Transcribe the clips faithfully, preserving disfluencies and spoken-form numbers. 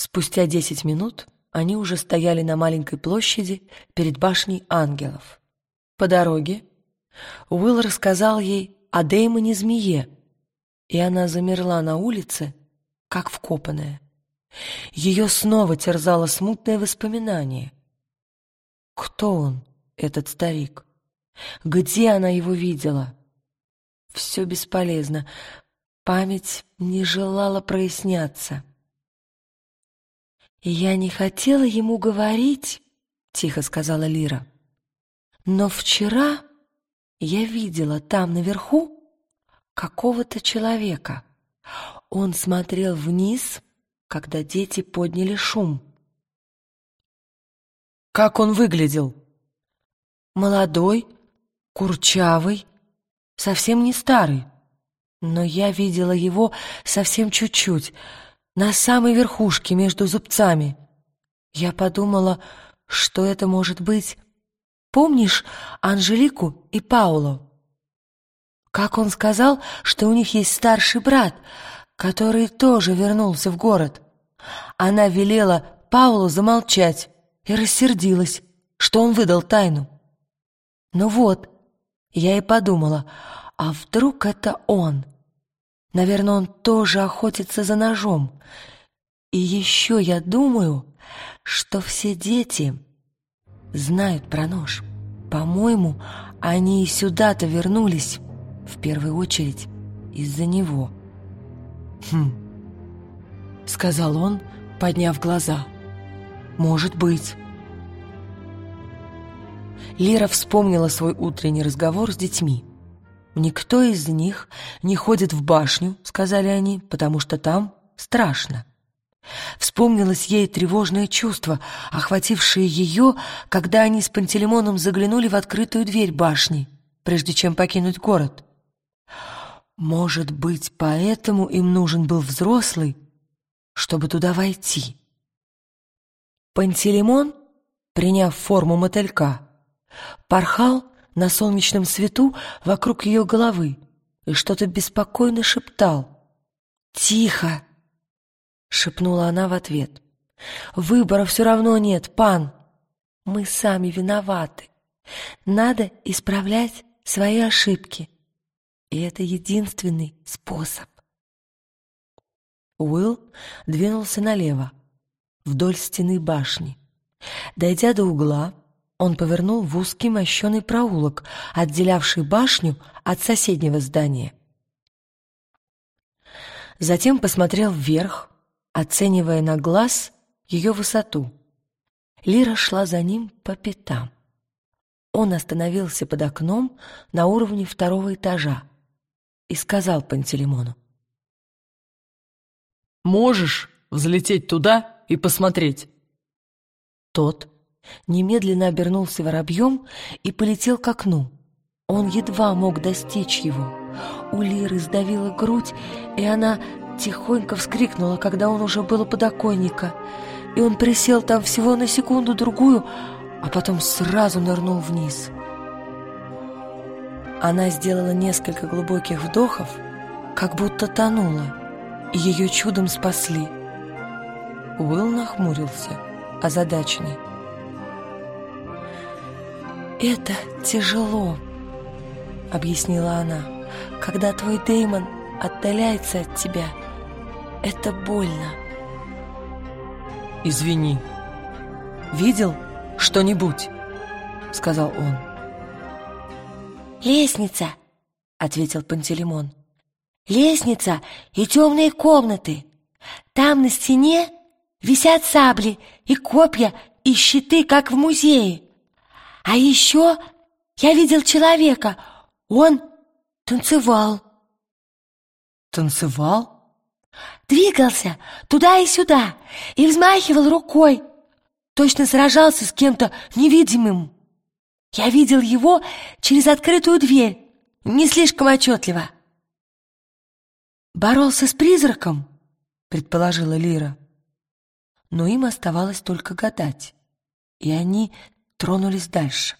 Спустя десять минут они уже стояли на маленькой площади перед башней ангелов. По дороге Уилл рассказал ей о Дэймоне-змее, и она замерла на улице, как вкопанная. Ее снова терзало смутное воспоминание. Кто он, этот старик? Где она его видела? Все бесполезно. Память не желала проясняться. «Я не хотела ему говорить», — тихо сказала Лира. «Но вчера я видела там наверху какого-то человека. Он смотрел вниз, когда дети подняли шум». «Как он выглядел?» «Молодой, курчавый, совсем не старый. Но я видела его совсем чуть-чуть, на самой верхушке между зубцами. Я подумала, что это может быть... Помнишь Анжелику и Пауло? Как он сказал, что у них есть старший брат, который тоже вернулся в город. Она велела Паулу замолчать и рассердилась, что он выдал тайну. Ну вот, я и подумала, а вдруг это он? Наверное, он тоже охотится за ножом. И еще я думаю, что все дети знают про нож. По-моему, они и сюда-то вернулись, в первую очередь, из-за него». «Хм», — сказал он, подняв глаза. «Может быть». Лира вспомнила свой утренний разговор с детьми. «Никто из них не ходит в башню», — сказали они, «потому что там страшно». Вспомнилось ей тревожное чувство, охватившее ее, когда они с Пантелеймоном заглянули в открытую дверь башни, прежде чем покинуть город. Может быть, поэтому им нужен был взрослый, чтобы туда войти. Пантелеймон, приняв форму мотылька, порхал на солнечном свету вокруг ее головы и что-то беспокойно шептал. «Тихо!» — шепнула она в ответ. «Выбора все равно нет, пан. Мы сами виноваты. Надо исправлять свои ошибки. И это единственный способ». Уилл двинулся налево, вдоль стены башни. Дойдя до угла, он повернул в узкий мощеный проулок, отделявший башню от соседнего здания. Затем посмотрел вверх, оценивая на глаз ее высоту. Лира шла за ним по пятам. Он остановился под окном на уровне второго этажа и сказал Пантелеймону: «Можешь взлететь туда и посмотреть?» Тот немедленно обернулся воробьем и полетел к окну. Он едва мог достичь его. У Лиры сдавила грудь, и она тихонько вскрикнула, когда он уже был у подоконника, и он присел там всего на секунду-другую, а потом сразу нырнул вниз. Она сделала несколько глубоких вдохов, как будто тонула, и ее чудом спасли. Уилл нахмурился, озадаченный. «Это тяжело», — объяснила она, — «когда твой Дэймон отдаляется от тебя. Это больно». «Извини. Видел что-нибудь?» — сказал он. «Лестница», — ответил Пантелеймон. «Лестница и темные комнаты. Там на стене висят сабли и копья и щиты, как в музее. А еще я видел человека. Он танцевал». «Танцевал?» «Двигался туда и сюда и взмахивал рукой. Точно сражался с кем-то невидимым. Я видел его через открытую дверь, не слишком отчетливо». «Боролся с призраком?» — предположила Лира. Но им оставалось только гадать, и они тронулись дальше.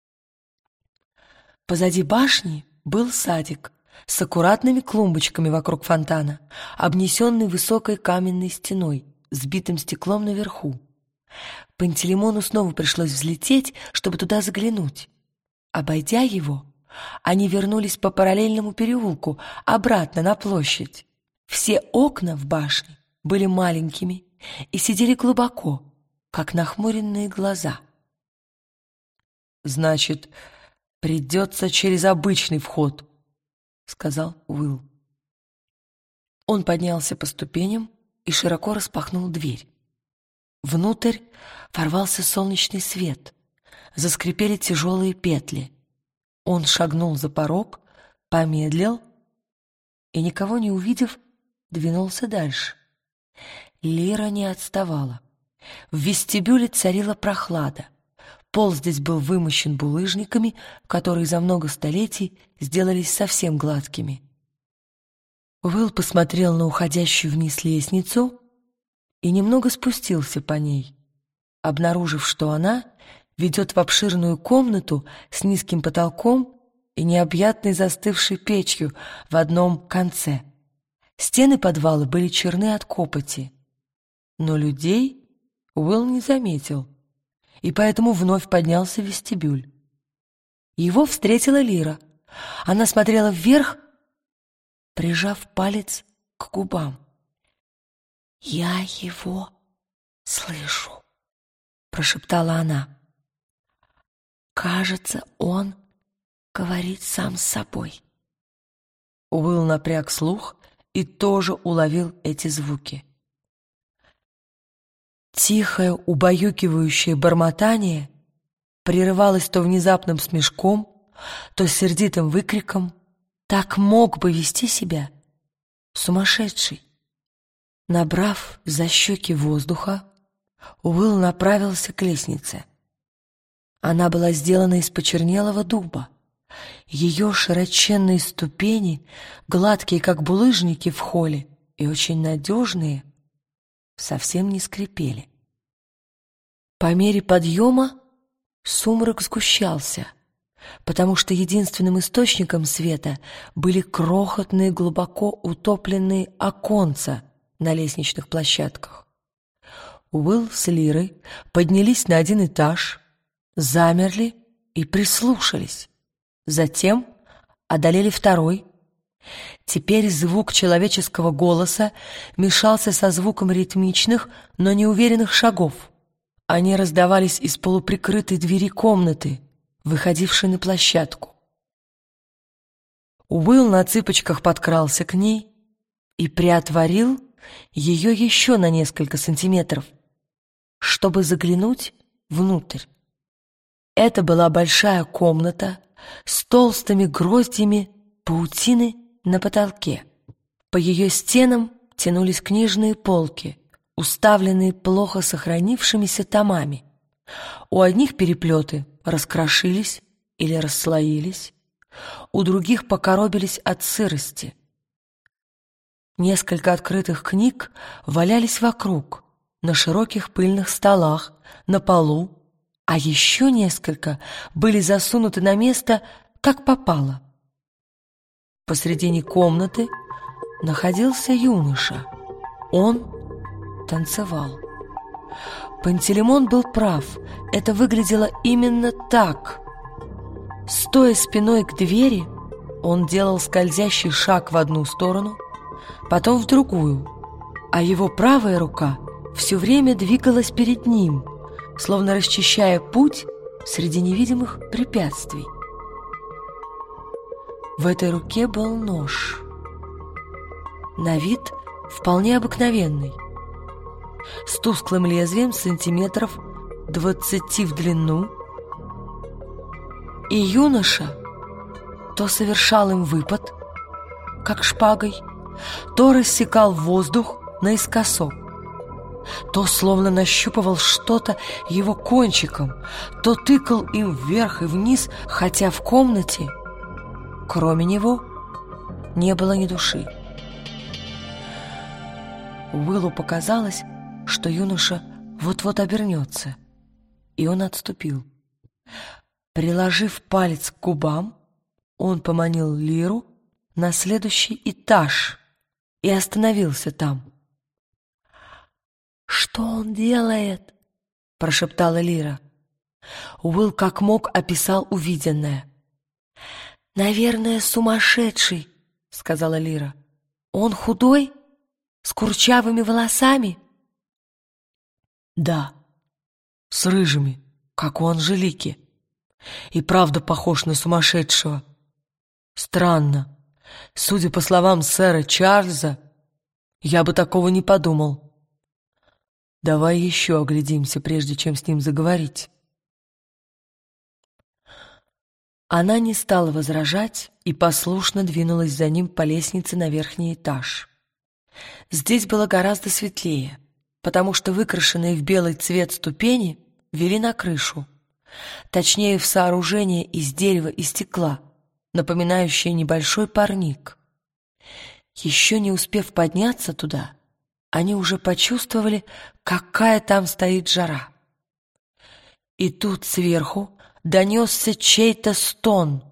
Позади башни был садик с аккуратными клумбочками вокруг фонтана, обнесенный высокой каменной стеной. с битым стеклом наверху. Пантелеймону снова пришлось взлететь, чтобы туда заглянуть. Обойдя его, они вернулись по параллельному переулку обратно на площадь. Все окна в башне были маленькими и сидели глубоко, как нахмуренные глаза. «Значит, придется через обычный вход», — сказал Уилл. Он поднялся по ступеням и широко распахнул дверь. Внутрь ворвался солнечный свет, заскрипели тяжелые петли. Он шагнул за порог, помедлил и, никого не увидев, двинулся дальше. Лира не отставала. В вестибюле царила прохлада. Пол здесь был вымощен булыжниками, которые за много столетий сделались совсем гладкими. Уилл посмотрел на уходящую вниз лестницу и немного спустился по ней, обнаружив, что она ведет в обширную комнату с низким потолком и необъятной застывшей печью в одном конце. Стены подвала были черны от копоти, но людей Уилл не заметил, и поэтому вновь поднялся в вестибюль. Его встретила Лира. Она смотрела вверх, прижав палец к губам. «Я его слышу», — прошептала она. «Кажется, он говорит сам с собой». Уилл напряг слух и тоже уловил эти звуки. Тихое, убаюкивающее бормотание прерывалось то внезапным смешком, то сердитым выкриком. Так мог бы вести себя сумасшедший. Набрав за щеки воздуха, Уилл направился к лестнице. Она была сделана из почернелого дуба. Ее широченные ступени, гладкие, как булыжники в холле, и очень надежные, совсем не скрипели. По мере подъема сумрак сгущался, потому что единственным источником света были крохотные, глубоко утопленные оконца на лестничных площадках. Уилл с Лирой поднялись на один этаж, замерли и прислушались. Затем одолели второй. Теперь звук человеческого голоса мешался со звуком ритмичных, но неуверенных шагов. Они раздавались из полуприкрытой двери комнаты, выходившей на площадку. Уилл на цыпочках подкрался к ней и приотворил ее еще на несколько сантиметров, чтобы заглянуть внутрь. Это была большая комната с толстыми гроздьями паутины на потолке. По ее стенам тянулись книжные полки, уставленные плохо сохранившимися томами. У одних переплеты раскрошились или расслоились, у других покоробились от сырости. Несколько открытых книг валялись вокруг, на широких пыльных столах, на полу, а еще несколько были засунуты на место, как попало. Посредине комнаты находился юноша. Он танцевал. Пантелеймон был прав, это выглядело именно так. Стоя спиной к двери, он делал скользящий шаг в одну сторону, потом в другую, а его правая рука все время двигалась перед ним, словно расчищая путь среди невидимых препятствий. В этой руке был нож. На вид вполне обыкновенный, с тусклым лезвием сантиметров двадцати в длину, и юноша то совершал им выпад, как шпагой, то рассекал воздух наискосок, то словно нащупывал что-то его кончиком, то тыкал им вверх и вниз, хотя в комнате, кроме него, не было ни души. Уиллу показалось, что юноша вот-вот обернется, и он отступил. Приложив палец к губам, он поманил Лиру на следующий этаж и остановился там. «Что он делает?» — прошептала Лира. Уилл как мог описал увиденное. «Наверное, сумасшедший», — сказала Лира. «Он худой? С курчавыми волосами?» «Да, с рыжими, как у Анжелики. И правда похож на сумасшедшего. Странно. Судя по словам сэра Чарльза, я бы такого не подумал. Давай еще оглядимся, прежде чем с ним заговорить». Она не стала возражать и послушно двинулась за ним по лестнице на верхний этаж. Здесь было гораздо светлее, потому что выкрашенные в белый цвет ступени вели на крышу, точнее, в сооружение из дерева и стекла, напоминающее небольшой парник. Еще не успев подняться туда, они уже почувствовали, какая там стоит жара. И тут сверху донесся чей-то стон,